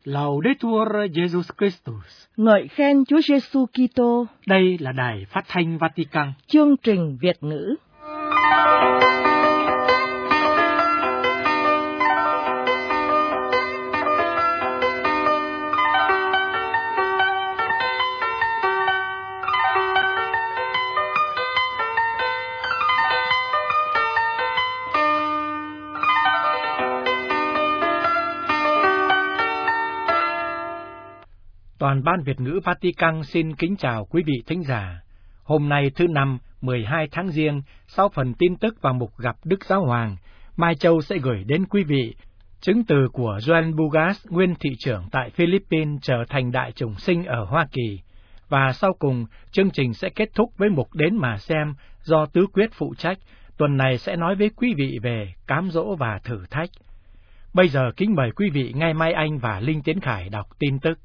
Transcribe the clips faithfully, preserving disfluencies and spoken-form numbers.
Laudetur Jesus Christus. Ngợi khen Chúa Giêsu Kitô. Đây là Đài Phát thanh Vatican. Chương trình Việt ngữ. Toàn ban Việt ngữ Vatican xin kính chào quý vị thính giả. Hôm nay thứ năm, mười hai tháng Giêng, sau phần tin tức và mục gặp Đức Giáo Hoàng, Mai Châu sẽ gửi đến quý vị chứng từ của Joan Bugas, nguyên thị trưởng tại Philippines trở thành đại chủng sinh ở Hoa Kỳ. Và sau cùng, chương trình sẽ kết thúc với mục Đến mà xem do Tứ Quyết phụ trách. Tuần này sẽ nói với quý vị về cám dỗ và thử thách. Bây giờ kính mời quý vị nghe Mai Anh và Linh Tiến Khải đọc tin tức.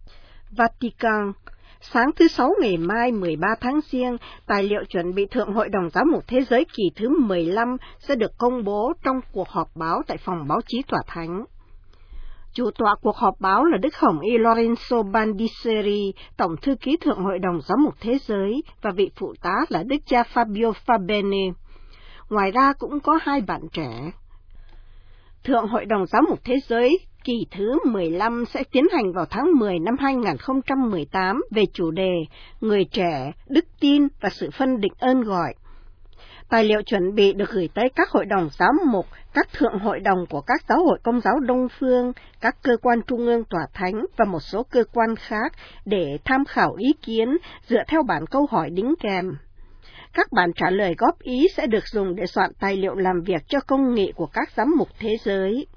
Vatican. Sáng thứ Sáu ngày mai mười ba tháng Giêng, tài liệu chuẩn bị Thượng Hội đồng Giám mục Thế giới kỳ thứ mười lăm sẽ được công bố trong cuộc họp báo tại phòng báo chí Tòa Thánh. Chủ tọa cuộc họp báo là Đức Hồng Y Lorenzo Bandiseri, Tổng thư ký Thượng Hội đồng Giám mục Thế giới, và vị phụ tá là Đức cha Fabio Fabene. Ngoài ra cũng có hai bạn trẻ. Thượng Hội đồng Giám mục Thế giới kỳ thứ mười lăm sẽ tiến hành vào tháng mười năm hai nghìn không trăm mười tám về chủ đề Người trẻ, đức tin và sự phân định ơn gọi. Tài liệu chuẩn bị được gửi tới các hội đồng giám mục, các thượng hội đồng của các giáo hội Công giáo Đông Phương, các cơ quan trung ương Tòa Thánh và một số cơ quan khác để tham khảo ý kiến dựa theo bản câu hỏi đính kèm. Các bản trả lời góp ý sẽ được dùng để soạn tài liệu làm việc cho công nghị của các giám mục thế giới.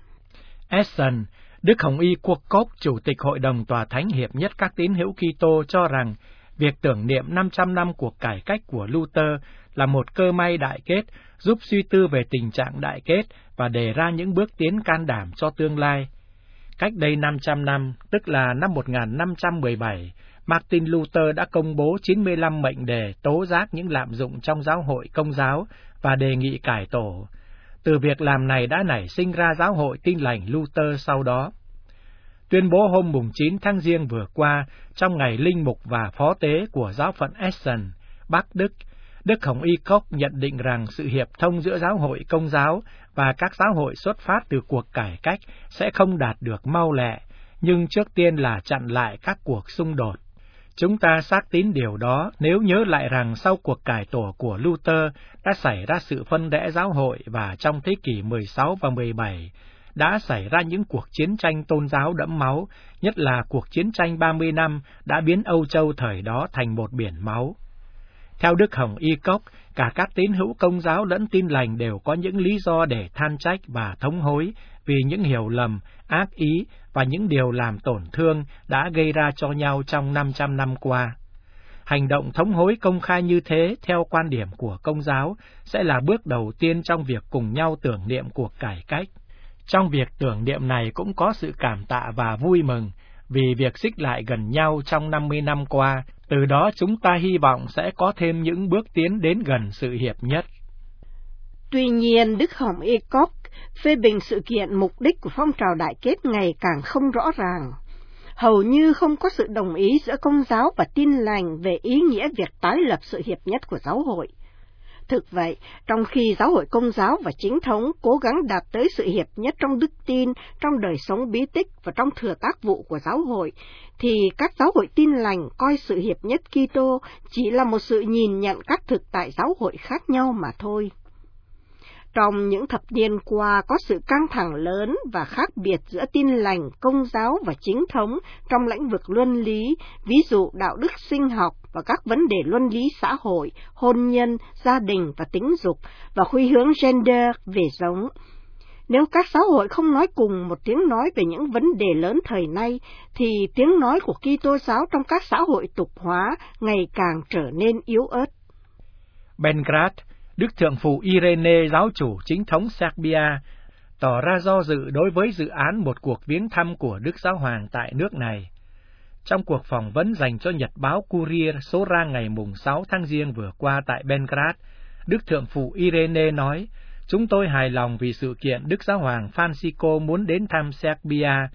Essen, Đức Hồng Y Quoc, Chủ tịch Hội đồng Tòa Thánh Hiệp nhất các tín hữu Kitô cho rằng việc tưởng niệm năm trăm năm cuộc cải cách của Luther là một cơ may đại kết, giúp suy tư về tình trạng đại kết và đề ra những bước tiến can đảm cho tương lai. Cách đây năm trăm năm, tức là năm một nghìn năm trăm mười bảy, Martin Luther đã công bố chín mươi lăm mệnh đề tố giác những lạm dụng trong giáo hội Công giáo và đề nghị cải tổ. Từ việc làm này đã nảy sinh ra giáo hội Tin lành Luther sau đó. Tuyên bố hôm mùng chín tháng Giêng vừa qua, trong ngày linh mục và phó tế của giáo phận Essen, Bắc Đức, Đức Hồng Y Koch nhận định rằng sự hiệp thông giữa giáo hội Công giáo và các giáo hội xuất phát từ cuộc cải cách sẽ không đạt được mau lẹ, nhưng trước tiên là chặn lại các cuộc xung đột. Chúng ta xác tín điều đó nếu nhớ lại rằng sau cuộc cải tổ của Luther đã xảy ra sự phân rẽ giáo hội và trong thế kỷ mười sáu và mười bảy đã xảy ra những cuộc chiến tranh tôn giáo đẫm máu, nhất là cuộc chiến tranh ba mươi năm đã biến Âu Châu thời đó thành một biển máu. Theo Đức Hồng Y Koch, cả các tín hữu Công giáo lẫn Tin lành đều có những lý do để than trách và thống hối vì những hiểu lầm, ác ý và những điều làm tổn thương đã gây ra cho nhau trong năm trăm năm qua. Hành động thống hối công khai như thế, theo quan điểm của Công giáo, sẽ là bước đầu tiên trong việc cùng nhau tưởng niệm cuộc cải cách. Trong việc tưởng niệm này cũng có sự cảm tạ và vui mừng, vì việc xích lại gần nhau trong năm mươi năm qua, từ đó chúng ta hy vọng sẽ có thêm những bước tiến đến gần sự hiệp nhất. Tuy nhiên, Đức Hồng Y Koch phê bình sự kiện mục đích của phong trào đại kết ngày càng không rõ ràng. Hầu như không có sự đồng ý giữa Công giáo và Tin lành về ý nghĩa việc tái lập sự hiệp nhất của giáo hội. Thực vậy, trong khi giáo hội Công giáo và Chính thống cố gắng đạt tới sự hiệp nhất trong đức tin, trong đời sống bí tích và trong thừa tác vụ của giáo hội, thì các giáo hội Tin lành coi sự hiệp nhất Kitô chỉ là một sự nhìn nhận các thực tại giáo hội khác nhau mà thôi. Trong những thập niên qua có sự căng thẳng lớn và khác biệt giữa Tin lành, Công giáo và Chính thống trong lĩnh vực luân lý, ví dụ đạo đức sinh học và các vấn đề luân lý xã hội, hôn nhân, gia đình và tính dục, và khuynh hướng gender về giống. Nếu các giáo hội không nói cùng một tiếng nói về những vấn đề lớn thời nay, thì tiếng nói của Kitô giáo trong các xã hội tục hóa ngày càng trở nên yếu ớt. Belgrade, Đức Thượng phụ Irene, giáo chủ chính thống Serbia, tỏ ra do dự đối với dự án một cuộc viếng thăm của Đức Giáo Hoàng tại nước này. Trong cuộc phỏng vấn dành cho nhật báo Courier số ra ngày mùng sáu tháng Giêng vừa qua tại Belgrade, Đức Thượng phụ Irene nói, chúng tôi hài lòng vì sự kiện Đức Giáo Hoàng Francisco muốn đến thăm Serbia,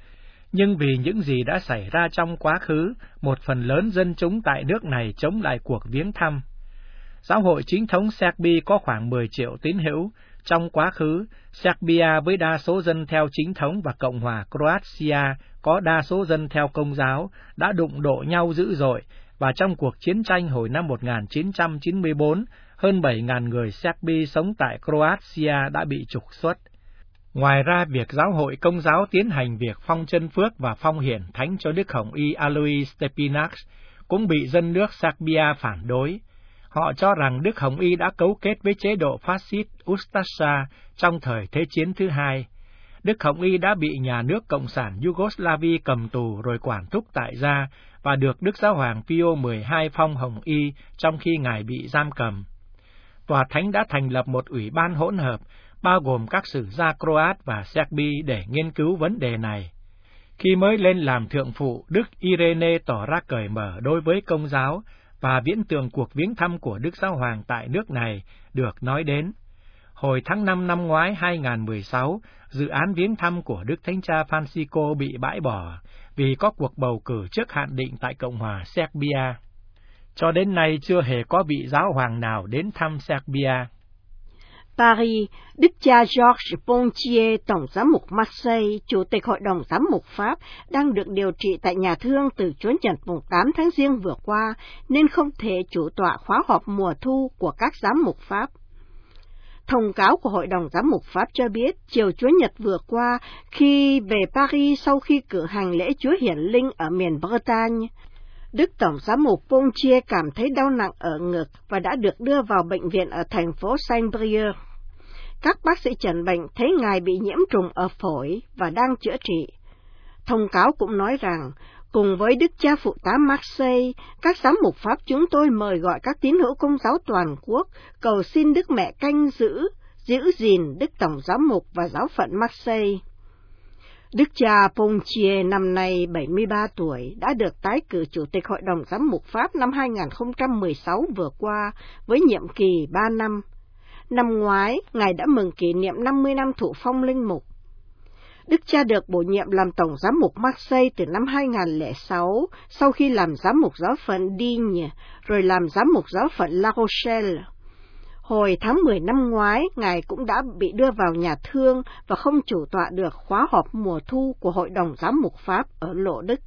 Nhưng vì những gì đã xảy ra trong quá khứ, một phần lớn dân chúng tại nước này chống lại cuộc viếng thăm. Giáo hội chính thống Serbia có khoảng mười triệu tín hữu. Trong quá khứ, Serbia với đa số dân theo chính thống và Cộng hòa Croatia có đa số dân theo Công giáo đã đụng độ nhau dữ dội, và trong cuộc chiến tranh hồi năm một nghìn chín trăm chín mươi tư, hơn bảy nghìn người Serbia sống tại Croatia đã bị trục xuất. Ngoài ra, việc giáo hội Công giáo tiến hành việc phong chân phước và phong hiển thánh cho Đức Hồng Y Alois Stepinac cũng bị dân nước Serbia phản đối. Họ cho rằng Đức Hồng Y đã cấu kết với chế độ phát xít Ustaša trong thời Thế chiến thứ hai. Đức Hồng Y đã bị nhà nước Cộng sản Yugoslavia cầm tù rồi quản thúc tại gia và được Đức Giáo hoàng Pio mười hai phong Hồng Y trong khi ngài bị giam cầm. Tòa Thánh đã thành lập một ủy ban hỗn hợp, bao gồm các sử gia Croat và Serbia để nghiên cứu vấn đề này. Khi mới lên làm thượng phụ, Đức Irene tỏ ra cởi mở đối với Công giáo, và viễn tượng cuộc viếng thăm của Đức Giáo hoàng tại nước này được nói đến. Hồi tháng năm năm ngoái hai nghìn không trăm mười sáu, dự án viếng thăm của Đức Thánh cha Francisco bị bãi bỏ vì có cuộc bầu cử trước hạn định tại Cộng hòa Serbia. Cho đến nay chưa hề có vị giáo hoàng nào đến thăm Serbia. Paris, Đức cha Georges Pontier, Tổng giám mục Marseille, Chủ tịch Hội đồng Giám mục Pháp, đang được điều trị tại nhà thương từ Chúa Nhật mùng tám tháng Giêng vừa qua, nên không thể chủ tọa khóa họp mùa thu của các giám mục Pháp. Thông cáo của Hội đồng Giám mục Pháp cho biết, chiều Chúa Nhật vừa qua, khi về Paris sau khi cử hành lễ Chúa Hiển Linh ở miền Bretagne, Đức Tổng giám mục Pontier cảm thấy đau nặng ở ngực và đã được đưa vào bệnh viện ở thành phố Saint-Brieuc. Các bác sĩ chẩn bệnh thấy ngài bị nhiễm trùng ở phổi và đang chữa trị. Thông cáo cũng nói rằng, cùng với Đức cha phụ tá Marseille, các giám mục Pháp chúng tôi mời gọi các tín hữu Công giáo toàn quốc cầu xin Đức Mẹ canh giữ, giữ gìn Đức Tổng giám mục và giáo phận Marseille. Đức cha Pontier năm nay bảy mươi ba tuổi đã được tái cử Chủ tịch Hội đồng Giám mục Pháp năm hai nghìn không trăm mười sáu vừa qua với nhiệm kỳ ba năm. Năm ngoái, ngài đã mừng kỷ niệm năm mươi năm thụ phong linh mục. Đức cha được bổ nhiệm làm Tổng giám mục Marseille từ năm hai nghìn không trăm lẻ sáu, sau khi làm giám mục giáo phận Digne, rồi làm giám mục giáo phận La Rochelle. Hồi tháng mười năm ngoái, ngài cũng đã bị đưa vào nhà thương và không chủ tọa được khóa họp mùa thu của Hội đồng Giám mục Pháp ở Lộ Đức.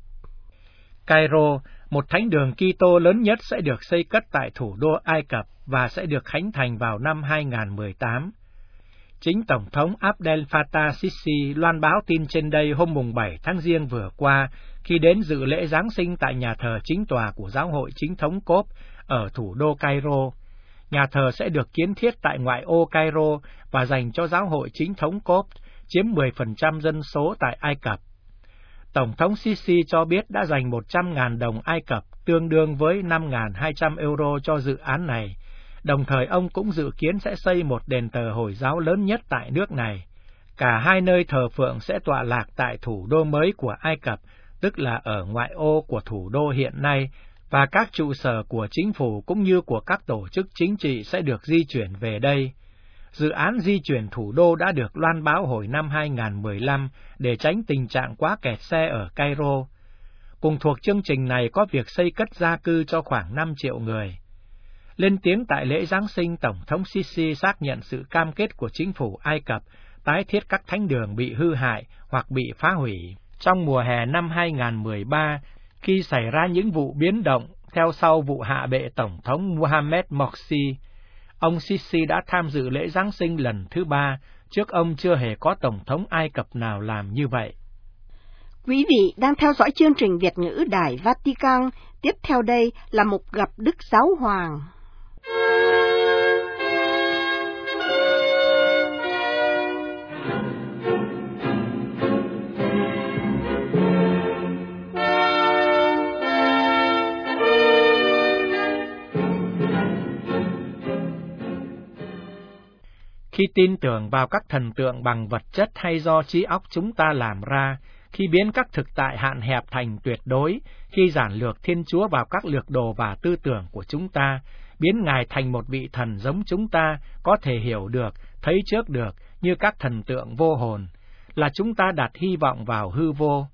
Cairo, một thánh đường Kitô lớn nhất sẽ được xây cất tại thủ đô Ai Cập và sẽ được khánh thành vào năm hai nghìn không trăm mười tám. Chính Tổng thống Abdel Fattah Sisi loan báo tin trên đây hôm mùng bảy tháng Giêng vừa qua khi đến dự lễ Giáng sinh tại nhà thờ chính tòa của Giáo hội chính thống Cốp ở thủ đô Cairo. Nhà thờ sẽ được kiến thiết tại ngoại ô Cairo và dành cho Giáo hội chính thống Cốp, chiếm mười phần trăm dân số tại Ai Cập. Tổng thống Sisi cho biết đã dành một trăm nghìn đồng Ai Cập, tương đương với năm nghìn hai trăm euro cho dự án này. Đồng thời ông cũng dự kiến sẽ xây một đền thờ Hồi giáo lớn nhất tại nước này. Cả hai nơi thờ phượng sẽ tọa lạc tại thủ đô mới của Ai Cập, tức là ở ngoại ô của thủ đô hiện nay, và các trụ sở của chính phủ cũng như của các tổ chức chính trị sẽ được di chuyển về đây. Dự án di chuyển thủ đô đã được loan báo hồi năm hai nghìn không trăm mười lăm để tránh tình trạng quá kẹt xe ở Cairo. Cùng thuộc chương trình này có việc xây cất gia cư cho khoảng năm triệu người. Lên tiếng tại lễ Giáng sinh, Tổng thống Sisi xác nhận sự cam kết của chính phủ Ai Cập tái thiết các thánh đường bị hư hại hoặc bị phá hủy. Trong mùa hè năm hai nghìn không trăm mười ba, khi xảy ra những vụ biến động theo sau vụ hạ bệ Tổng thống Mohamed Morsi, ông Sisi đã tham dự lễ Giáng sinh lần thứ ba, trước ông chưa hề có Tổng thống Ai Cập nào làm như vậy. Quý vị đang theo dõi chương trình Việt ngữ Đài Vatican, tiếp theo đây là mục gặp Đức Giáo Hoàng. Khi tin tưởng vào các thần tượng bằng vật chất hay do trí óc chúng ta làm ra, khi biến các thực tại hạn hẹp thành tuyệt đối, khi giản lược Thiên Chúa vào các lược đồ và tư tưởng của chúng ta, biến Ngài thành một vị thần giống chúng ta, có thể hiểu được, thấy trước được, như các thần tượng vô hồn, là chúng ta đặt hy vọng vào hư vô.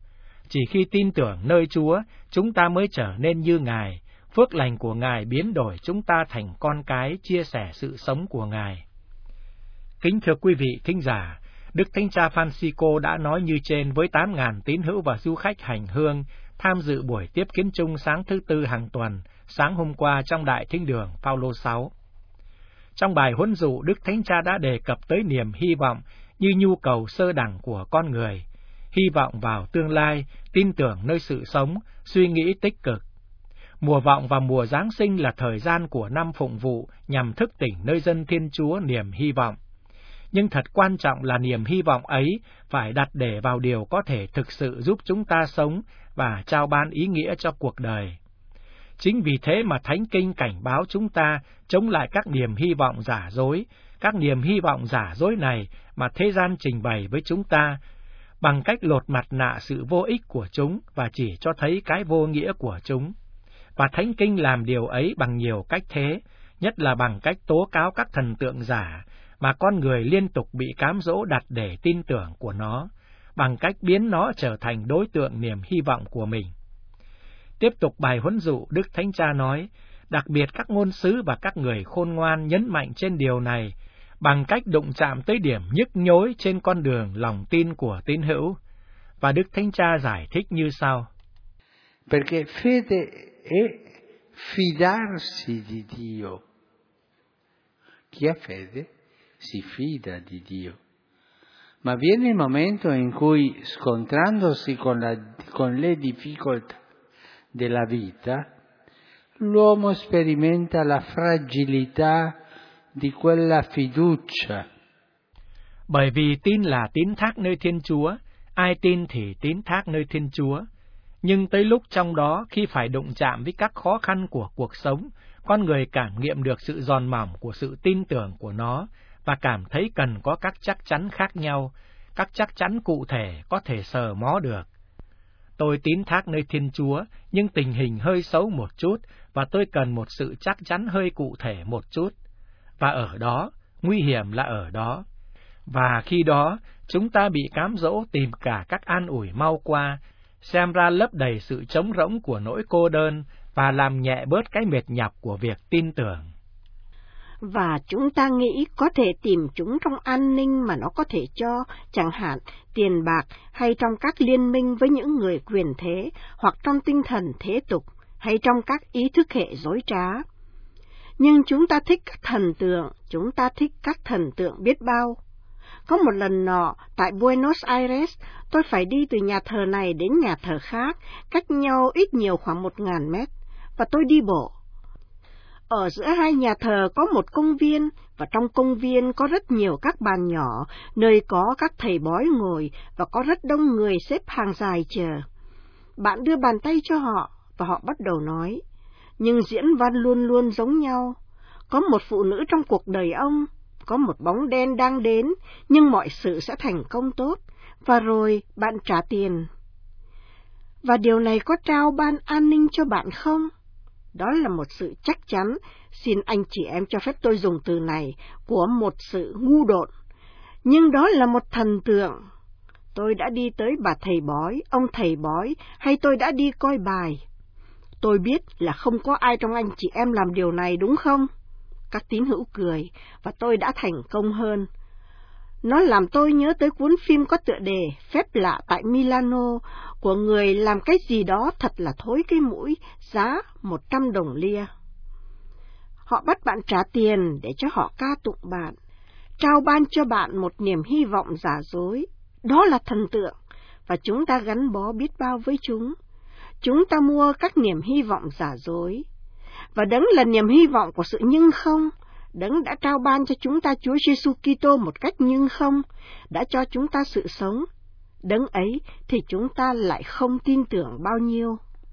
Chỉ khi tin tưởng nơi Chúa, chúng ta mới trở nên như Ngài. Phước lành của Ngài biến đổi chúng ta thành con cái chia sẻ sự sống của Ngài. Kính thưa quý vị thính giả, Đức Thánh Cha Francisco đã nói như trên với tám nghìn tín hữu và du khách hành hương tham dự buổi tiếp kiến chung sáng thứ Tư hàng tuần, sáng hôm qua trong Đại Thính đường Phaolô sáu. Trong bài huấn dụ, Đức Thánh Cha đã đề cập tới niềm hy vọng như nhu cầu sơ đẳng của con người, hy vọng vào tương lai, tin tưởng nơi sự sống, suy nghĩ tích cực. Mùa vọng và mùa Giáng sinh là thời gian của năm phụng vụ nhằm thức tỉnh nơi dân Thiên Chúa niềm hy vọng. Nhưng thật quan trọng là niềm hy vọng ấy phải đặt để vào điều có thể thực sự giúp chúng ta sống và trao ban ý nghĩa cho cuộc đời. Chính vì thế mà Thánh Kinh cảnh báo chúng ta chống lại các niềm hy vọng giả dối, các niềm hy vọng giả dối này mà thế gian trình bày với chúng ta, bằng cách lột mặt nạ sự vô ích của chúng và chỉ cho thấy cái vô nghĩa của chúng. Và Thánh Kinh làm điều ấy bằng nhiều cách thế, nhất là bằng cách tố cáo các thần tượng giả, mà con người liên tục bị cám dỗ đặt để tin tưởng của nó, bằng cách biến nó trở thành đối tượng niềm hy vọng của mình. Tiếp tục bài huấn dụ, Đức Thánh Cha nói, đặc biệt các ngôn sứ và các người khôn ngoan nhấn mạnh trên điều này, bằng cách đụng chạm tới điểm nhức nhối trên con đường lòng tin của tín hữu. Và Đức Thánh Cha giải thích như sau. Perché fede è fidarsi di Dio. Chi ha fede si fida di Dio. Ma viene il momento in cui, scontrandosi con, la, con le difficoltà della vita, l'uomo sperimenta la fragilità di quella fiducia. Bởi vì tin là tín thác nơi Thiên Chúa, ai tin thì tín thác nơi Thiên Chúa. Nhưng tới lúc trong đó, khi phải đụng chạm với các khó khăn của cuộc sống, con người cảm nghiệm được sự giòn mỏng của sự tin tưởng của nó, và cảm thấy cần có các chắc chắn khác nhau, các chắc chắn cụ thể có thể sờ mó được. Tôi tín thác nơi Thiên Chúa, nhưng tình hình hơi xấu một chút, và tôi cần một sự chắc chắn hơi cụ thể một chút. Và ở đó, nguy hiểm là ở đó. Và khi đó, chúng ta bị cám dỗ tìm cả các an ủi mau qua, xem ra lấp đầy sự trống rỗng của nỗi cô đơn, và làm nhẹ bớt cái mệt nhọc của việc tin tưởng. Và chúng ta nghĩ có thể tìm chúng trong an ninh mà nó có thể cho, chẳng hạn tiền bạc, hay trong các liên minh với những người quyền thế, hoặc trong tinh thần thế tục, hay trong các ý thức hệ dối trá. Nhưng chúng ta thích các thần tượng, chúng ta thích các thần tượng biết bao. Có một lần nọ, tại Buenos Aires, tôi phải đi từ nhà thờ này đến nhà thờ khác, cách nhau ít nhiều khoảng một ngàn mét, và tôi đi bộ. Ở giữa hai nhà thờ có một công viên, và trong công viên có rất nhiều các bàn nhỏ, nơi có các thầy bói ngồi, và có rất đông người xếp hàng dài chờ. Bạn đưa bàn tay cho họ, và họ bắt đầu nói. Nhưng diễn văn luôn luôn giống nhau. Có một phụ nữ trong cuộc đời ông, có một bóng đen đang đến, nhưng mọi sự sẽ thành công tốt, và rồi bạn trả tiền. Và điều này có trao ban an ninh cho bạn không? Đó là một sự chắc chắn, xin anh chị em cho phép tôi dùng từ này, của một sự ngu độn. Nhưng đó là một thần tượng. Tôi đã đi tới bà thầy bói, ông thầy bói, hay tôi đã đi coi bài. Tôi biết là không có ai trong anh chị em làm điều này, đúng không? Các tín hữu cười, và tôi đã thành công hơn. Nó làm tôi nhớ tới cuốn phim có tựa đề Phép lạ tại Milano, của người làm cái gì đó thật là thối cái mũi, giá một trăm đồng lia. Họ bắt bạn trả tiền để cho họ ca tụng bạn, trao ban cho bạn một niềm hy vọng giả dối. Đó là thần tượng, và chúng ta gắn bó biết bao với chúng. Chúng ta mua các niềm hy vọng giả dối. Và đấng là niềm hy vọng của sự nhưng không, đấng đã trao ban cho chúng ta Chúa Giêsu Kitô một cách nhưng không, đã cho chúng ta sự sống. Đấng ấy thì chúng ta lại không tin tưởng bao nhiêu.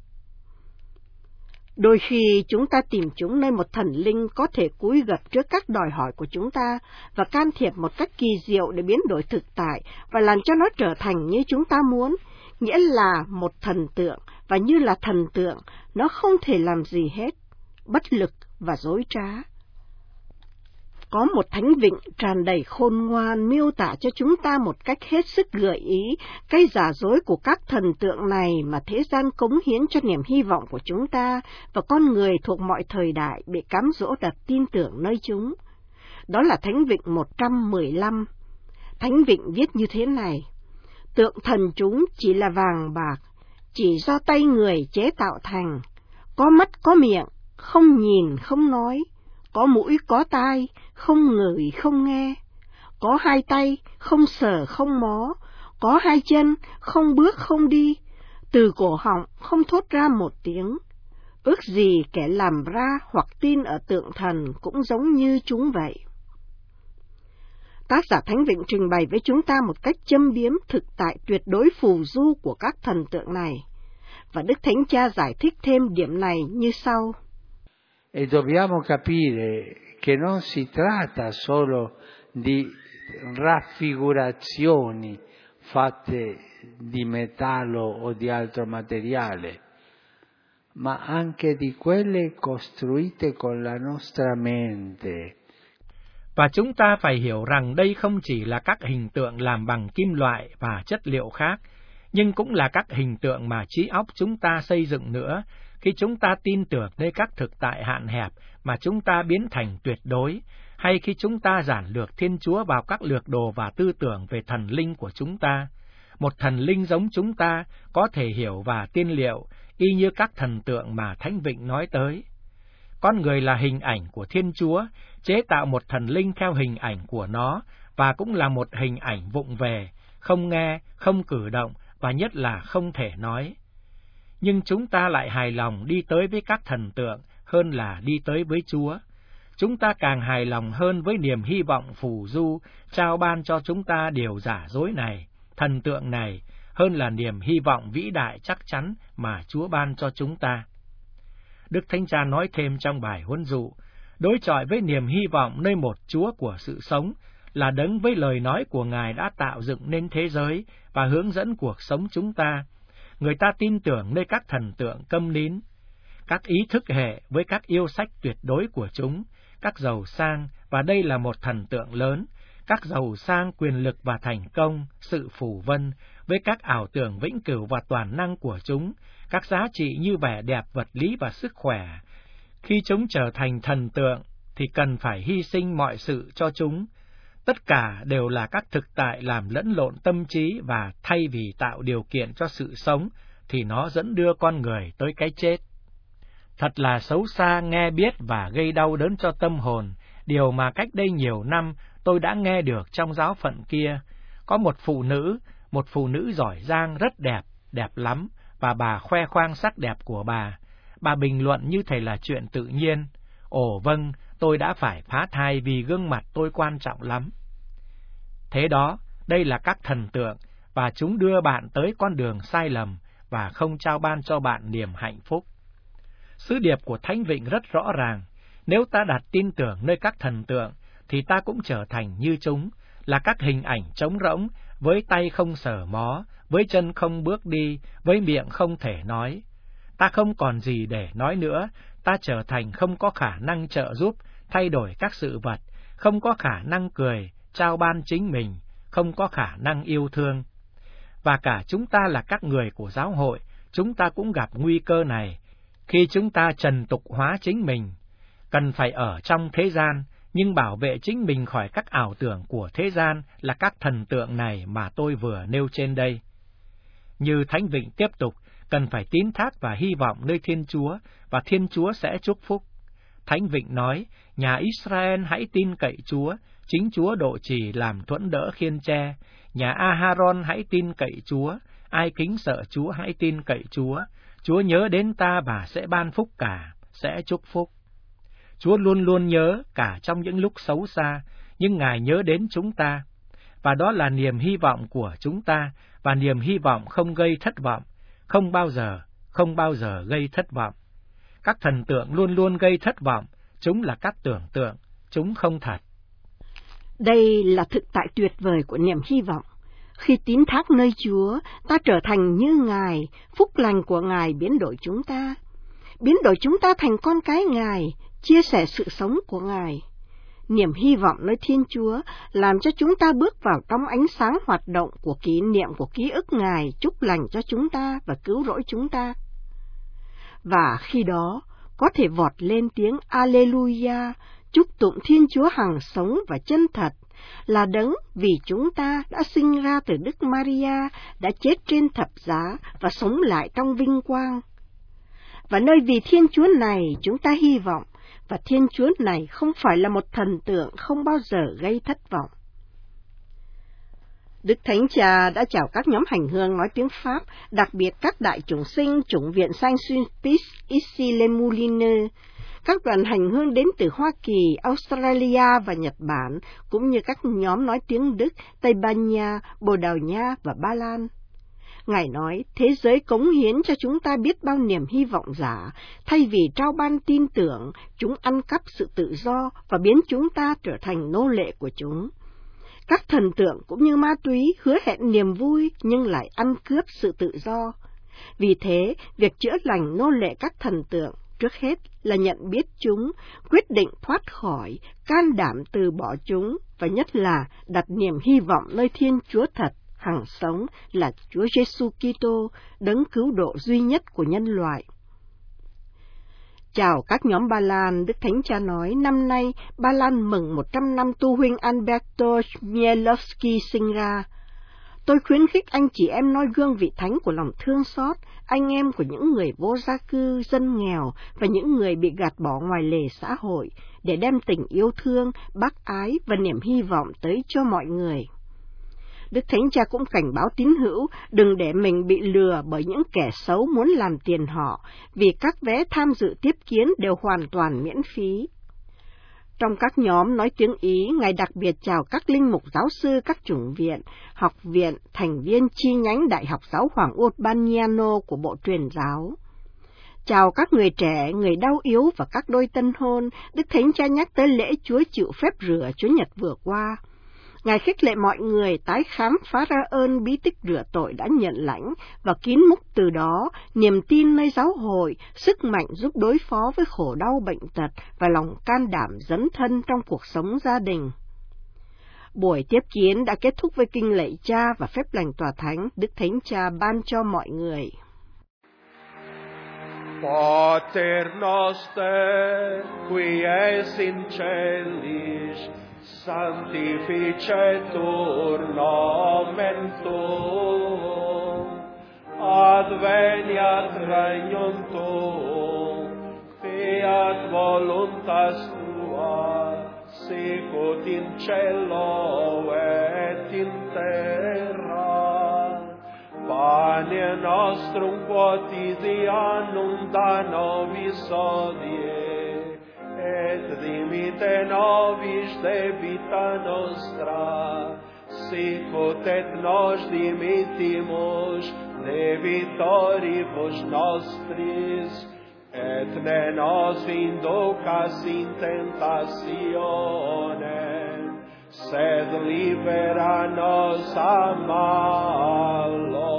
Đôi khi chúng ta tìm chúng nơi một thần linh có thể cúi gập trước các đòi hỏi của chúng ta và can thiệp một cách kỳ diệu để biến đổi thực tại và làm cho nó trở thành như chúng ta muốn, nghĩa là một thần tượng, và như là thần tượng, nó không thể làm gì hết, bất lực và dối trá. Có một thánh vịnh tràn đầy khôn ngoan miêu tả cho chúng ta một cách hết sức gợi ý cái giả dối của các thần tượng này mà thế gian cống hiến cho niềm hy vọng của chúng ta và con người thuộc mọi thời đại bị cám dỗ đặt tin tưởng nơi chúng. Đó là thánh vịnh một trăm mười lăm. Thánh vịnh viết như thế này: tượng thần chúng chỉ là vàng bạc, chỉ do tay người chế tạo thành, có mắt có miệng, không nhìn không nói, có mũi có tai, không ngửi không nghe, có hai tay, không sờ không mó, có hai chân, không bước không đi, từ cổ họng không thốt ra một tiếng. Ước gì kẻ làm ra hoặc tin ở tượng thần cũng giống như chúng vậy. Tác giả Thánh Vịnh trình bày với chúng ta một cách châm biếm thực tại tuyệt đối phù du của các thần tượng này, và Đức Thánh Cha giải thích thêm điểm này như sau. E dobbiamo capire che non si tratta solo di raffigurazioni fatte di metallo o di altro materiale, ma anche di quelle costruite con la nostra mente. Và chúng ta phải hiểu rằng đây không chỉ là các hình tượng làm bằng kim loại và chất liệu khác, nhưng cũng là các hình tượng mà trí óc chúng ta xây dựng nữa, khi chúng ta tin tưởng nơi các thực tại hạn hẹp mà chúng ta biến thành tuyệt đối, hay khi chúng ta giản lược Thiên Chúa vào các lược đồ và tư tưởng về thần linh của chúng ta. Một thần linh giống chúng ta có thể hiểu và tiên liệu, y như các thần tượng mà Thánh Vịnh nói tới. Con người là hình ảnh của Thiên Chúa, chế tạo một thần linh theo hình ảnh của nó, và cũng là một hình ảnh vụng về, không nghe, không cử động, và nhất là không thể nói. Nhưng chúng ta lại hài lòng đi tới với các thần tượng hơn là đi tới với Chúa. Chúng ta càng hài lòng hơn với niềm hy vọng phù du trao ban cho chúng ta điều giả dối này, thần tượng này, hơn là niềm hy vọng vĩ đại chắc chắn mà Chúa ban cho chúng ta. Đức Thánh Cha nói thêm trong bài huấn dụ, đối chọi với niềm hy vọng nơi một Chúa của sự sống là đấng với lời nói của Ngài đã tạo dựng nên thế giới và hướng dẫn cuộc sống chúng ta. Người ta tin tưởng nơi các thần tượng câm nín, các ý thức hệ với các yêu sách tuyệt đối của chúng, các giàu sang, và đây là một thần tượng lớn, các giàu sang, quyền lực và thành công, sự phù vân, với các ảo tưởng vĩnh cửu và toàn năng của chúng, các giá trị như vẻ đẹp vật lý và sức khỏe. Khi chúng trở thành thần tượng, thì cần phải hy sinh mọi sự cho chúng. Tất cả đều là các thực tại làm lẫn lộn tâm trí, và thay vì tạo điều kiện cho sự sống, thì nó dẫn đưa con người tới cái chết. Thật là xấu xa nghe biết và gây đau đớn cho tâm hồn, điều mà cách đây nhiều năm tôi đã nghe được trong giáo phận kia. Có một phụ nữ, một phụ nữ giỏi giang rất đẹp, đẹp lắm, và bà khoe khoang sắc đẹp của bà. Bà bình luận như thể là chuyện tự nhiên. Ồ vâng, tôi đã phải phá thai vì gương mặt tôi quan trọng lắm. Thế đó, đây là các thần tượng, và chúng đưa bạn tới con đường sai lầm và không trao ban cho bạn niềm hạnh phúc. Sứ điệp của Thánh Vịnh rất rõ ràng. Nếu ta đặt tin tưởng nơi các thần tượng, thì ta cũng trở thành như chúng, là các hình ảnh trống rỗng, với tay không sờ mó, với chân không bước đi, với miệng không thể nói. Ta không còn gì để nói nữa, ta trở thành không có khả năng trợ giúp, thay đổi các sự vật, không có khả năng cười, trao ban chính mình, không có khả năng yêu thương. Và cả chúng ta là các người của giáo hội, chúng ta cũng gặp nguy cơ này, khi chúng ta trần tục hóa chính mình. Cần phải ở trong thế gian, nhưng bảo vệ chính mình khỏi các ảo tưởng của thế gian là các thần tượng này mà tôi vừa nêu trên đây. Như Thánh Vịnh tiếp tục, cần phải tín thác và hy vọng nơi Thiên Chúa, và Thiên Chúa sẽ chúc phúc. Thánh Vịnh nói, nhà Israel hãy tin cậy Chúa, chính Chúa độ trì làm thuẫn đỡ khiên tre. Nhà A-ha-ron hãy tin cậy Chúa, ai kính sợ Chúa hãy tin cậy Chúa. Chúa nhớ đến ta và sẽ ban phúc cả, sẽ chúc phúc. Chúa luôn luôn nhớ cả trong những lúc xấu xa, nhưng Ngài nhớ đến chúng ta. Và đó là niềm hy vọng của chúng ta, và niềm hy vọng không gây thất vọng, không bao giờ, không bao giờ gây thất vọng. Các thần tượng luôn luôn gây thất vọng, chúng là các tưởng tượng, chúng không thật. Đây là thực tại tuyệt vời của niềm hy vọng. Khi tín thác nơi Chúa, ta trở thành như Ngài, phúc lành của Ngài biến đổi chúng ta. Biến đổi chúng ta thành con cái Ngài, chia sẻ sự sống của Ngài. Niềm hy vọng nơi Thiên Chúa làm cho chúng ta bước vào trong ánh sáng hoạt động của kỷ niệm của ký ức Ngài chúc lành cho chúng ta và cứu rỗi chúng ta. Và khi đó, có thể vọt lên tiếng Alleluia, chúc tụng Thiên Chúa hằng sống và chân thật, là đấng vì chúng ta đã sinh ra từ Đức Maria, đã chết trên thập giá và sống lại trong vinh quang. Và nơi vì Thiên Chúa này chúng ta hy vọng, và Thiên Chúa này không phải là một thần tượng không bao giờ gây thất vọng. Đức Thánh Cha đã chào các nhóm hành hương nói tiếng Pháp, đặc biệt các đại chủng sinh chủng viện Saint-Sulpice Issy-les-Moulineaux, các đoàn hành hương đến từ Hoa Kỳ, Australia và Nhật Bản, cũng như các nhóm nói tiếng Đức, Tây Ban Nha, Bồ Đào Nha và Ba Lan. Ngài nói, thế giới cống hiến cho chúng ta biết bao niềm hy vọng giả, thay vì trao ban tin tưởng, chúng ăn cắp sự tự do và biến chúng ta trở thành nô lệ của chúng. Các thần tượng cũng như ma túy hứa hẹn niềm vui nhưng lại ăn cướp sự tự do. Vì thế, việc chữa lành nô lệ các thần tượng trước hết là nhận biết chúng, quyết định thoát khỏi, can đảm từ bỏ chúng, và nhất là đặt niềm hy vọng nơi Thiên Chúa thật, hằng sống là Chúa Giêsu Kitô, đấng cứu độ duy nhất của nhân loại. Chào các nhóm Ba Lan, Đức Thánh Cha nói, năm nay Ba Lan mừng một trăm năm tu huynh Alberto Chmielowski sinh ra. Tôi khuyến khích anh chị em noi gương vị thánh của lòng thương xót, anh em của những người vô gia cư, dân nghèo và những người bị gạt bỏ ngoài lề xã hội, để đem tình yêu thương, bác ái và niềm hy vọng tới cho mọi người. Đức Thánh Cha cũng cảnh báo tín hữu đừng để mình bị lừa bởi những kẻ xấu muốn làm tiền họ, vì các vé tham dự tiếp kiến đều hoàn toàn miễn phí. Trong các nhóm nói tiếng Ý, Ngài đặc biệt chào các linh mục giáo sư các chủng viện, học viện, thành viên chi nhánh Đại học Giáo hoàng Urbaniano của Bộ Truyền giáo. Chào các người trẻ, người đau yếu và các đôi tân hôn, Đức Thánh Cha nhắc tới lễ Chúa chịu phép rửa Chúa Nhật vừa qua. Ngài khích lệ mọi người tái khám phá ra ơn bí tích rửa tội đã nhận lãnh và kín múc từ đó niềm tin nơi giáo hội, sức mạnh giúp đối phó với khổ đau bệnh tật và lòng can đảm dấn thân trong cuộc sống gia đình. Buổi tiếp kiến đã kết thúc với kinh lạy Cha và phép lành tòa thánh Đức Thánh Cha ban cho mọi người. Pater noster, qui es in celis, sanctificetur nomen tuum, adveniat regnum tuum, fiat voluntas tua, sicut in cielo et in terra. Pane nostrum quotidianum da nobis hodie, et dimitte nobis debita nostra, sicut et nos dimittimus debitoribus nostris, et ne nos inducas in tentationem, sed libera nos a malo.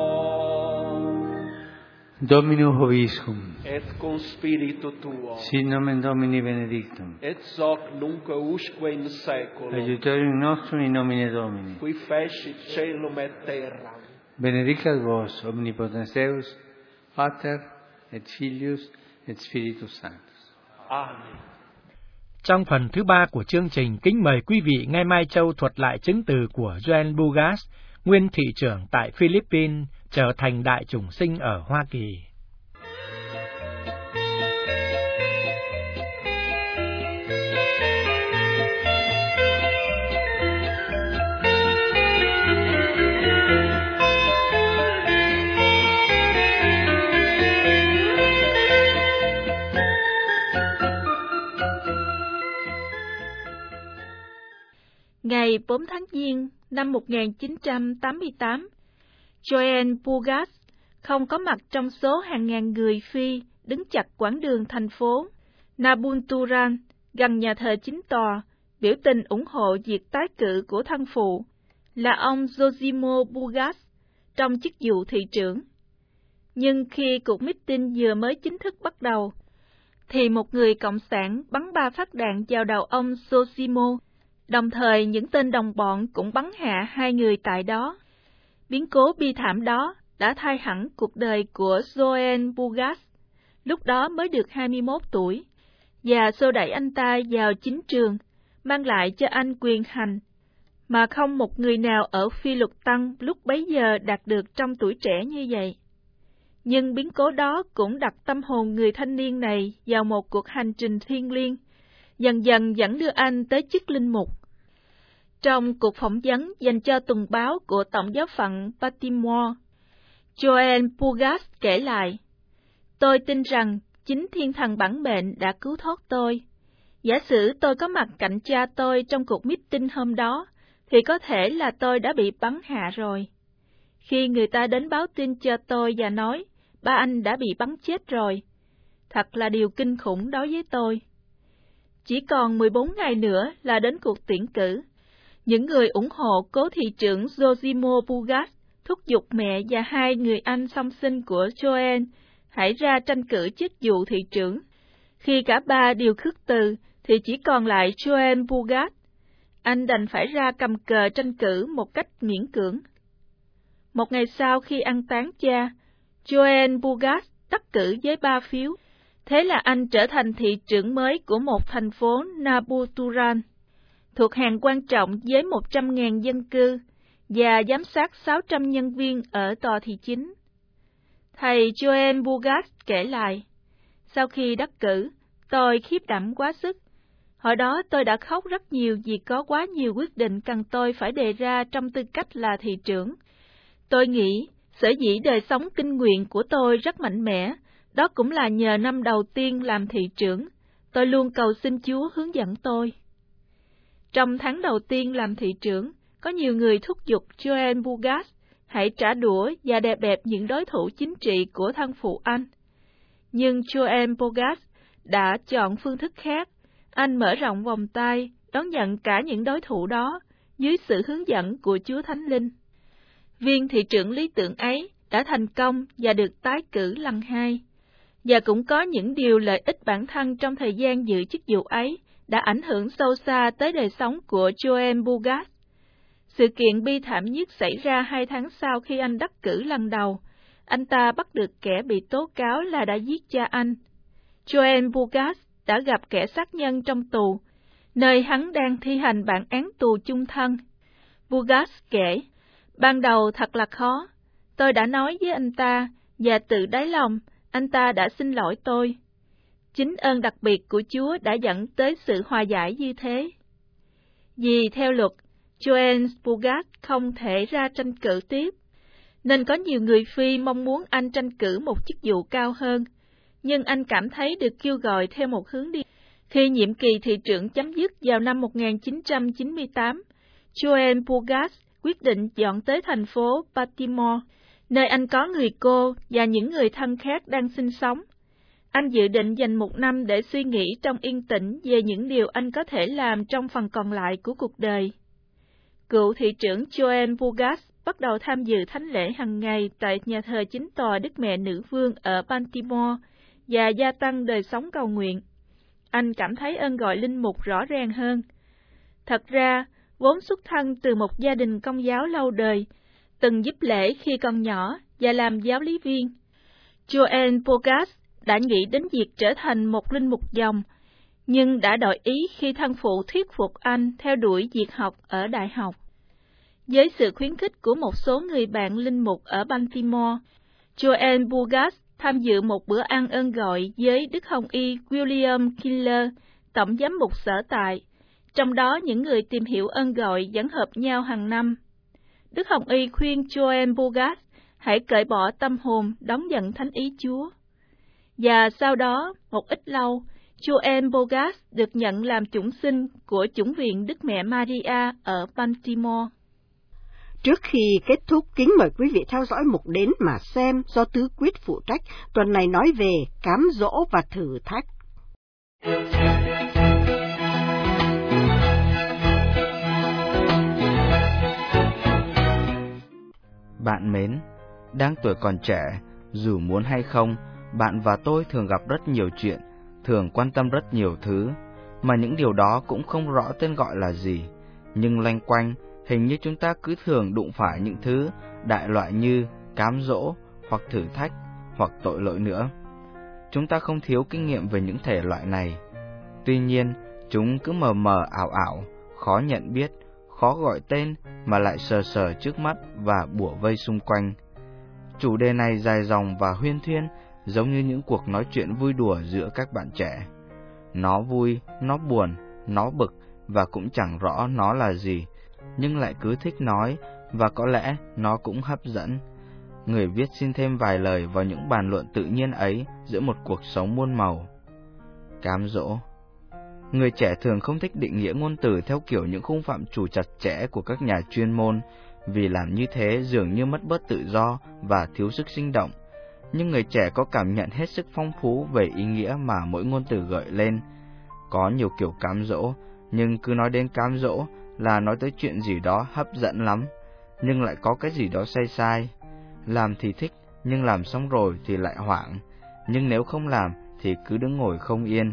Dominus Vobiscum. Et cum spiritu tuo. Sit nomen Domini benedictum. Et soc nunc usque in saeculum. Aiutorium nostrum in nomine Domini. Qui fecit caelum et terram. Benedicat vos omnipotens Deus, Pater et Filius et Spiritus Sanctus. Amen. Trong phần thứ ba của chương trình, kính mời quý vị nghe Mai Châu thuật lại chứng từ của Joel Bugas, nguyên thị trưởng tại Philippines, trở thành đại chủng sinh ở Hoa Kỳ. Ngày bốn tháng Giêng năm một nghìn chín trăm tám mươi tám, Joel Bugas không có mặt trong số hàng ngàn người Phi đứng chặt quãng đường thành phố Nabunturan gần nhà thờ chính tòa, biểu tình ủng hộ việc tái cử của thân phụ là ông Josimo Bugas trong chức vụ thị trưởng. Nhưng khi cuộc meeting vừa mới chính thức bắt đầu, thì một người cộng sản bắn ba phát đạn vào đầu ông Zosimo. Đồng thời những tên đồng bọn cũng bắn hạ hai người tại đó. Biến cố bi thảm đó đã thay hẳn cuộc đời của Joel Bourgas, lúc đó mới được hai mươi mốt tuổi, và xô đẩy anh ta vào chính trường, mang lại cho anh quyền hành mà không một người nào ở Phi Luật Tăng lúc bấy giờ đạt được trong tuổi trẻ như vậy. Nhưng biến cố đó cũng đặt tâm hồn người thanh niên này vào một cuộc hành trình thiêng liêng, dần dần dẫn đưa anh tới chức linh mục. Trong cuộc phỏng vấn dành cho tuần báo của Tổng giáo phận Baltimore, Joel Bourgas kể lại, tôi tin rằng chính thiên thần bản mệnh đã cứu thoát tôi. Giả sử tôi có mặt cạnh cha tôi trong cuộc meeting hôm đó, thì có thể là tôi đã bị bắn hạ rồi. Khi người ta đến báo tin cho tôi và nói, ba anh đã bị bắn chết rồi, thật là điều kinh khủng đối với tôi. Chỉ còn mười bốn ngày nữa là đến cuộc tuyển cử. Những người ủng hộ cố thị trưởng Zosimo Bourgas thúc giục mẹ và hai người anh song sinh của Joel hãy ra tranh cử chức vụ thị trưởng. Khi cả ba đều khước từ, thì chỉ còn lại Joel Bourgas. Anh đành phải ra cầm cờ tranh cử một cách miễn cưỡng. Một ngày sau khi ăn táng cha, Joel Bourgas đắc cử với ba phiếu. Thế là anh trở thành thị trưởng mới của một thành phố Nabuturan, thuộc hàng quan trọng với một trăm nghìn dân cư và giám sát sáu trăm nhân viên ở tòa thị chính. Thầy Joel Bourgas kể lại, sau khi đắc cử, tôi khiếp đảm quá sức. Hồi đó tôi đã khóc rất nhiều vì có quá nhiều quyết định cần tôi phải đề ra trong tư cách là thị trưởng. Tôi nghĩ, sở dĩ đời sống kinh nguyện của tôi rất mạnh mẽ, đó cũng là nhờ năm đầu tiên làm thị trưởng, tôi luôn cầu xin Chúa hướng dẫn tôi. Trong tháng đầu tiên làm thị trưởng, có nhiều người thúc giục Joel Bourgas hãy trả đũa và đè bẹp những đối thủ chính trị của thân phụ anh. Nhưng Joel Bourgas đã chọn phương thức khác. Anh mở rộng vòng tay, đón nhận cả những đối thủ đó dưới sự hướng dẫn của Chúa Thánh Linh. Viên thị trưởng lý tưởng ấy đã thành công và được tái cử lần hai. Và cũng có những điều lợi ích bản thân trong thời gian giữ chức vụ ấy đã ảnh hưởng sâu xa tới đời sống của Joel Bourgas. Sự kiện bi thảm nhất xảy ra hai tháng sau khi anh đắc cử lần đầu. Anh ta bắt được kẻ bị tố cáo là đã giết cha anh. Joel Bourgas đã gặp kẻ sát nhân trong tù, nơi hắn đang thi hành bản án tù chung thân. Bourgas kể, ban đầu thật là khó. Tôi đã nói với anh ta, và tự đáy lòng, anh ta đã xin lỗi tôi. Chính ơn đặc biệt của Chúa đã dẫn tới sự hòa giải như thế. Vì theo luật, Joel Bourgas không thể ra tranh cử tiếp, nên có nhiều người Phi mong muốn anh tranh cử một chức vụ cao hơn, nhưng anh cảm thấy được kêu gọi theo một hướng đi. Khi nhiệm kỳ thị trưởng chấm dứt vào năm một nghìn chín trăm chín mươi tám, Joel Bourgas quyết định dọn tới thành phố Baltimore, nơi anh có người cô và những người thân khác đang sinh sống. Anh dự định dành một năm để suy nghĩ trong yên tĩnh về những điều anh có thể làm trong phần còn lại của cuộc đời. Cựu thị trưởng Joel Bourgas bắt đầu tham dự thánh lễ hàng ngày tại nhà thờ chính tòa Đức Mẹ Nữ Vương ở Baltimore và gia tăng đời sống cầu nguyện. Anh cảm thấy ơn gọi linh mục rõ ràng hơn. Thật ra, vốn xuất thân từ một gia đình Công giáo lâu đời, từng giúp lễ khi còn nhỏ và làm giáo lý viên, Joel Bourgas đã nghĩ đến việc trở thành một linh mục dòng, nhưng đã đổi ý khi thân phụ thuyết phục anh theo đuổi việc học ở đại học. Với sự khuyến khích của một số người bạn linh mục ở Baltimore, Joel Bourgas tham dự một bữa ăn ơn gọi với Đức Hồng Y William Keeler, tổng giám mục sở tại, trong đó những người tìm hiểu ơn gọi vẫn họp nhau hàng năm. Đức Hồng Y khuyên Joel Bourgas hãy cởi bỏ tâm hồn đón nhận thánh ý Chúa. Và sau đó, một ít lâu, Joel Bourgas được nhận làm chủng sinh của chủng viện Đức Mẹ Maria ở Baltimore. Trước khi kết thúc, kính mời quý vị theo dõi mục đến mà xem do Tứ Quyết phụ trách, tuần này nói về cám dỗ và thử thách. Bạn mến, đang tuổi còn trẻ, dù muốn hay không, bạn và tôi thường gặp rất nhiều chuyện, thường quan tâm rất nhiều thứ, mà những điều đó cũng không rõ tên gọi là gì, nhưng loanh quanh, hình như chúng ta cứ thường đụng phải những thứ đại loại như cám dỗ, hoặc thử thách, hoặc tội lỗi nữa. Chúng ta không thiếu kinh nghiệm về những thể loại này. Tuy nhiên, chúng cứ mờ mờ ảo ảo, khó nhận biết, khó gọi tên, mà lại sờ sờ trước mắt và bủa vây xung quanh. Chủ đề này dài dòng và huyên thuyên, giống như những cuộc nói chuyện vui đùa giữa các bạn trẻ. Nó vui, nó buồn, nó bực, và cũng chẳng rõ nó là gì, nhưng lại cứ thích nói, và có lẽ nó cũng hấp dẫn. Người viết xin thêm vài lời vào những bàn luận tự nhiên ấy giữa một cuộc sống muôn màu. Cám dỗ. Người trẻ thường không thích định nghĩa ngôn từ theo kiểu những khung phạm trù chặt chẽ của các nhà chuyên môn, vì làm như thế dường như mất bớt tự do và thiếu sức sinh động. Nhưng người trẻ có cảm nhận hết sức phong phú về ý nghĩa mà mỗi ngôn từ gợi lên. Có nhiều kiểu cám dỗ, nhưng cứ nói đến cám dỗ là nói tới chuyện gì đó hấp dẫn lắm, nhưng lại có cái gì đó sai sai. Làm thì thích, nhưng làm xong rồi thì lại hoảng, nhưng nếu không làm thì cứ đứng ngồi không yên.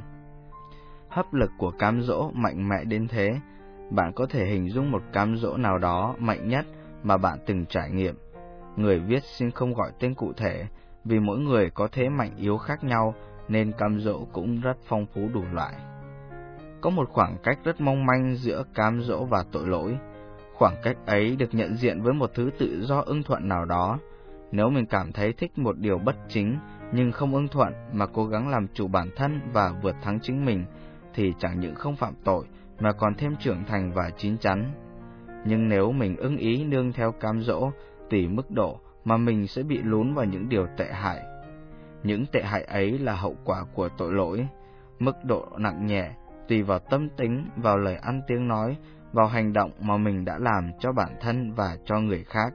Hấp lực của cám dỗ mạnh mẽ đến thế. Bạn có thể hình dung một cám dỗ nào đó mạnh nhất mà bạn từng trải nghiệm. Người viết xin không gọi tên cụ thể, vì mỗi người có thế mạnh yếu khác nhau, nên cám dỗ cũng rất phong phú đủ loại. Có một khoảng cách rất mong manh giữa cám dỗ và tội lỗi. Khoảng cách ấy được nhận diện với một thứ tự do ưng thuận nào đó. Nếu mình cảm thấy thích một điều bất chính, nhưng không ưng thuận mà cố gắng làm chủ bản thân và vượt thắng chính mình, thì chẳng những không phạm tội, mà còn thêm trưởng thành và chín chắn. Nhưng nếu mình ưng ý nương theo cám dỗ, tùy mức độ mà mình sẽ bị lún vào những điều tệ hại. Những tệ hại ấy là hậu quả của tội lỗi. Mức độ nặng nhẹ tùy vào tâm tính, vào lời ăn tiếng nói, vào hành động mà mình đã làm cho bản thân và cho người khác.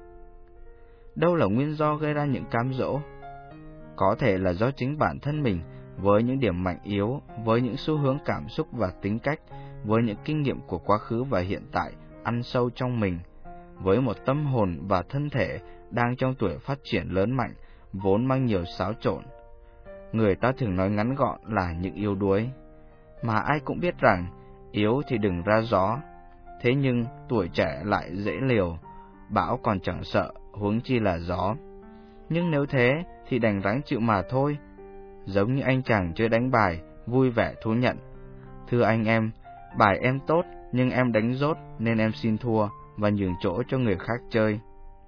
Đâu là nguyên do gây ra những cám dỗ? Có thể là do chính bản thân mình, với những điểm mạnh yếu, với những xu hướng cảm xúc và tính cách, với những kinh nghiệm của quá khứ và hiện tại ăn sâu trong mình, với một tâm hồn và thân thể đang trong tuổi phát triển lớn mạnh, vốn mang nhiều xáo trộn. Người ta thường nói ngắn gọn là những yếu đuối, mà ai cũng biết rằng yếu thì đừng ra gió. Thế nhưng tuổi trẻ lại dễ liều, bão còn chẳng sợ, huống chi là gió. Nhưng nếu thế thì đành ráng chịu mà thôi. Giống như anh chàng chơi đánh bài, vui vẻ thú nhận: "Thưa anh em, bài em tốt, nhưng em đánh dốt nên em xin thua và nhường chỗ cho người khác chơi."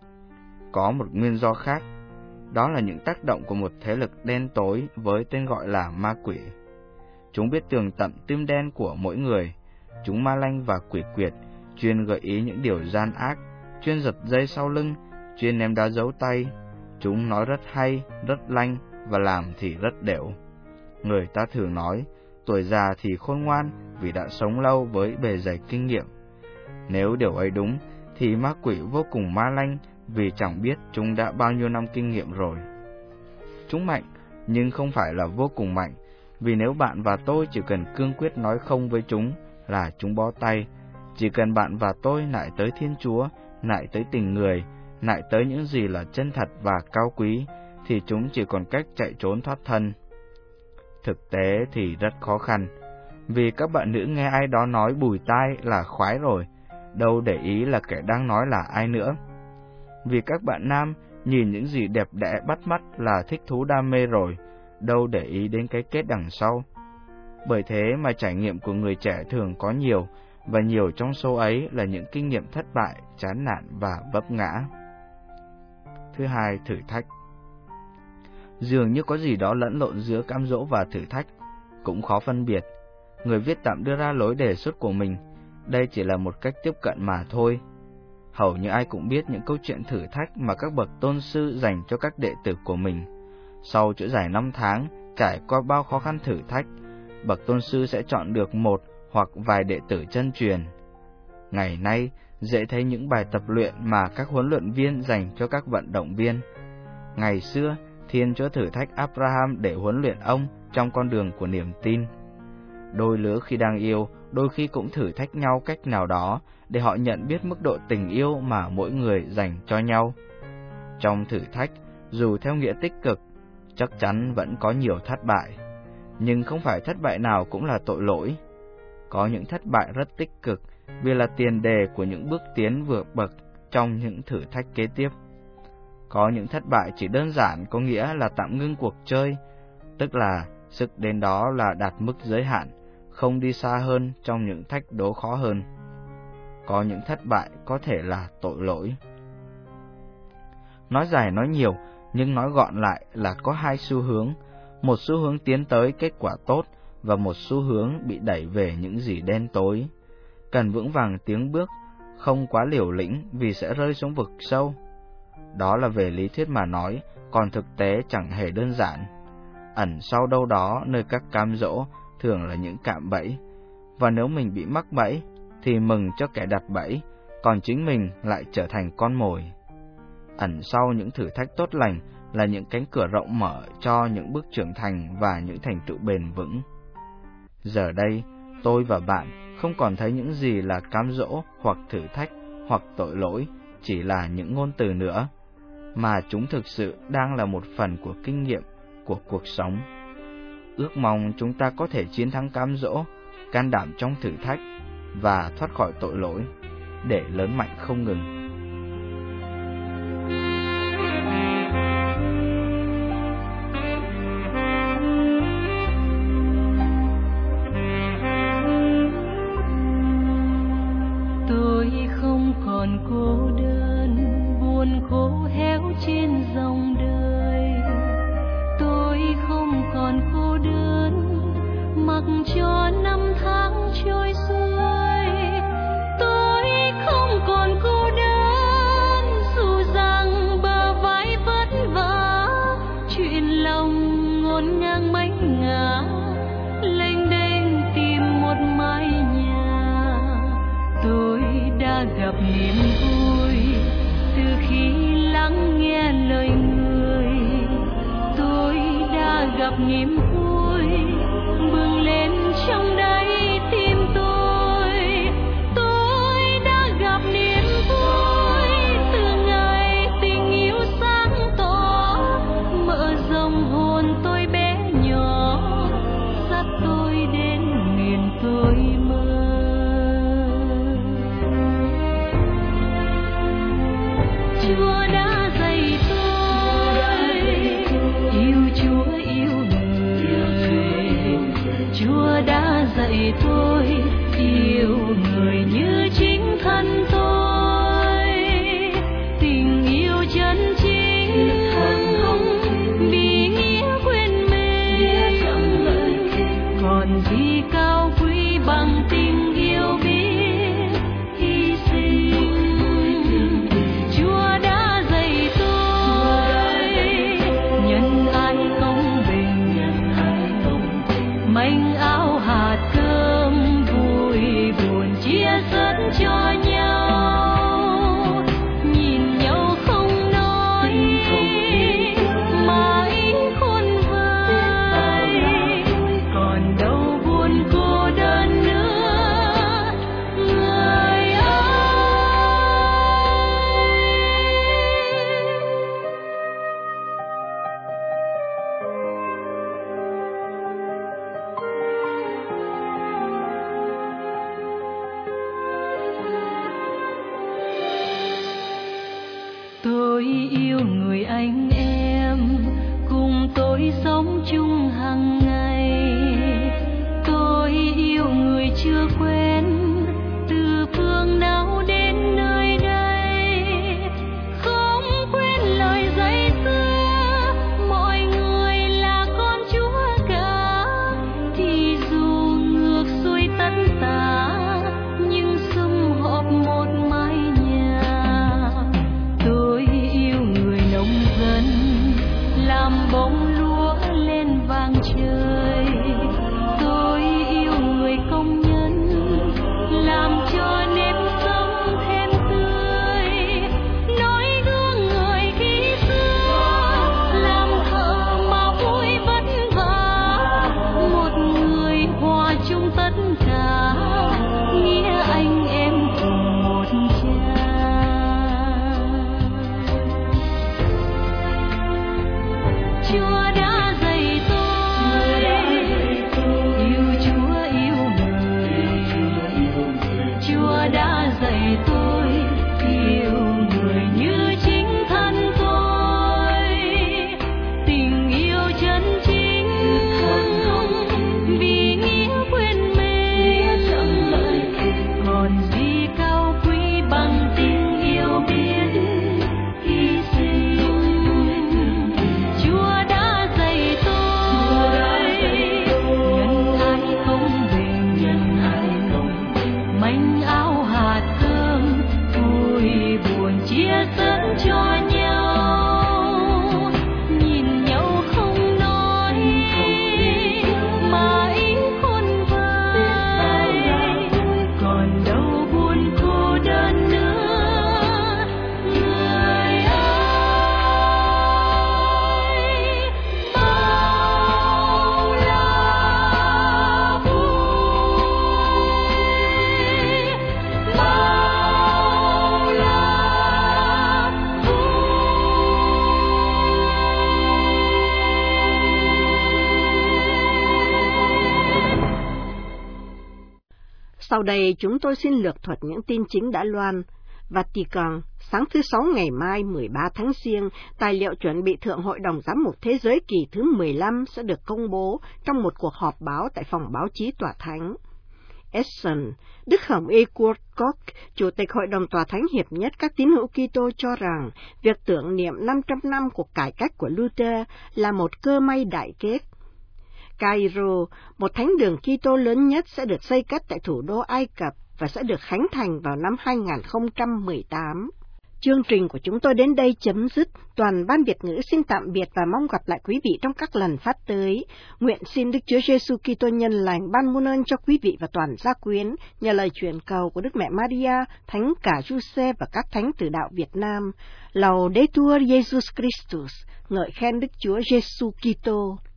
Có một nguyên do khác, đó là những tác động của một thế lực đen tối với tên gọi là ma quỷ. Chúng biết tường tận tim đen của mỗi người. Chúng ma lanh và quỷ quyệt, chuyên gợi ý những điều gian ác, chuyên giật dây sau lưng, chuyên ném đá giấu tay. Chúng nói rất hay, rất lanh, và làm thì rất đểu. Người ta thường nói, tuổi già thì khôn ngoan vì đã sống lâu với bề dày kinh nghiệm. Nếu điều ấy đúng, thì ma quỷ vô cùng ma lanh vì chẳng biết chúng đã bao nhiêu năm kinh nghiệm rồi. Chúng mạnh, nhưng không phải là vô cùng mạnh, vì nếu bạn và tôi chỉ cần cương quyết nói không với chúng là chúng bó tay. Chỉ cần bạn và tôi nại tới Thiên Chúa, nại tới tình người, nại tới những gì là chân thật và cao quý, thì chúng chỉ còn cách chạy trốn thoát thân. Thực tế thì rất khó khăn, vì các bạn nữ nghe ai đó nói bùi tai là khoái rồi, đâu để ý là kẻ đang nói là ai nữa. Vì các bạn nam nhìn những gì đẹp đẽ bắt mắt là thích thú đam mê rồi, đâu để ý đến cái kết đằng sau. Bởi thế mà trải nghiệm của người trẻ thường có nhiều, và nhiều trong số ấy là những kinh nghiệm thất bại, chán nản và vấp ngã. Thứ hai, thử thách. Dường như có gì đó lẫn lộn giữa cám dỗ và thử thách, cũng khó phân biệt. Người viết tạm đưa ra lối đề xuất của mình, đây chỉ là một cách tiếp cận mà thôi. Hầu như ai cũng biết những câu chuyện thử thách mà các bậc tôn sư dành cho các đệ tử của mình. Sau chuỗi dài năm tháng, trải qua bao khó khăn thử thách, bậc tôn sư sẽ chọn được một hoặc vài đệ tử chân truyền. Ngày nay, dễ thấy những bài tập luyện mà các huấn luyện viên dành cho các vận động viên. Ngày xưa, Thiên Chúa thử thách Abraham để huấn luyện ông trong con đường của niềm tin. Đôi lứa khi đang yêu, đôi khi cũng thử thách nhau cách nào đó để họ nhận biết mức độ tình yêu mà mỗi người dành cho nhau. Trong thử thách, dù theo nghĩa tích cực, chắc chắn vẫn có nhiều thất bại. nhưng không phải thất bại nào cũng là tội lỗi. Có những thất bại rất tích cực vì là tiền đề của những bước tiến vượt bậc trong những thử thách kế tiếp. Có những thất bại chỉ đơn giản có nghĩa là tạm ngưng cuộc chơi, tức là sức đến đó là đạt mức giới hạn, không đi xa hơn trong những thách đố khó hơn. Có những thất bại có thể là tội lỗi. Nói dài nói nhiều, nhưng nói gọn lại là có hai xu hướng, một xu hướng tiến tới kết quả tốt và một xu hướng bị đẩy về những gì đen tối. Cần vững vàng tiến bước, không quá liều lĩnh vì sẽ rơi xuống vực sâu. Đó là về lý thuyết mà nói, còn thực tế chẳng hề đơn giản. Ẩn sau đâu đó nơi các cám dỗ thường là những cạm bẫy, và nếu mình bị mắc bẫy thì mừng cho kẻ đặt bẫy, còn chính mình lại trở thành con mồi. Ẩn sau những thử thách tốt lành là những cánh cửa rộng mở cho những bước trưởng thành và những thành tựu bền vững. Giờ đây, tôi và bạn không còn thấy những gì là cám dỗ hoặc thử thách hoặc tội lỗi chỉ là những ngôn từ nữa, mà chúng thực sự đang là một phần của kinh nghiệm của cuộc sống. Ước mong chúng ta có thể chiến thắng cám dỗ, can đảm trong thử thách và thoát khỏi tội lỗi để lớn mạnh không ngừng. Tôi không còn cô đơn, buồn khổ héo trên dòng đời. Tôi không còn cô đơn, mặc cho năm tháng trôi xuôi. Tôi không còn cô đơn, dù rằng bờ vai vất vả, chuyện lòng ngổn ngang mấy ngả, lênh đênh tìm một mái nhà. Tôi đã gặp niềm vui từ khi lắng nghe lời người. Tôi đã gặp niềm vui bừng lên trong đáy tim tôi. Tôi đã gặp niềm vui từ ngày tình yêu sáng tỏ, mở rộng hồn tôi bé nhỏ, dắt tôi đến miền tôi mơ. Chúa đã dạy tôi yêu Chúa yêu người. Chúa đã dạy tôi yêu người như chính thân tôi. Tình yêu chân chính vì nghĩa quên mình, còn gì cao quý bằng tình yêu biết hy sinh. Chúa đã dạy tôi nhân ái công bình, manh áo hạt cơm vui buồn chia sớt cho nhau, nhìn nhau không nói mà ý khôn vơi, còn đâu buồn cô đơn nữa người ơi. Tôi yêu người anh em, cùng tôi sống chung hàng ngày. Tôi yêu người chưa quen, từ phương nào đến nơi đây. Không quên lời dạy xưa, mọi người là con Chúa cả. Thì dù ngược xuôi tất tả, nhưng sum họp một mái nhà. Tôi yêu người nông dân, làm bông lúa lên vàng trời. Tôi yêu người công nhân, Sau đây chúng tôi xin lược thuật những tin chính đã loan. Vatican, sáng thứ Sáu ngày mai mười ba tháng Giêng, tài liệu chuẩn bị Thượng Hội đồng Giám mục Thế giới kỳ thứ mười lăm sẽ được công bố trong một cuộc họp báo tại phòng báo chí Tòa Thánh. Essen, Đức Hồng Y Kurt Koch, Chủ tịch Hội đồng Tòa Thánh Hiệp nhất các tín hữu Kitô cho rằng việc tưởng niệm năm trăm năm cuộc cải cách của Luther là một cơ may đại kết. Cairo, một thánh đường Kitô lớn nhất sẽ được xây cất tại thủ đô Ai Cập và sẽ được khánh thành vào năm hai nghìn không trăm mười tám. Chương trình của chúng tôi đến đây chấm dứt. Toàn ban Việt ngữ xin tạm biệt và mong gặp lại quý vị trong các lần phát tới. Nguyện xin Đức Chúa Giêsu Kitô nhân lành ban muôn ơn cho quý vị và toàn gia quyến nhờ lời truyền cầu của Đức Mẹ Maria, Thánh cả Giuse và các thánh tử đạo Việt Nam. Laudetur Jesus Christus, ngợi khen Đức Chúa Giêsu Kitô.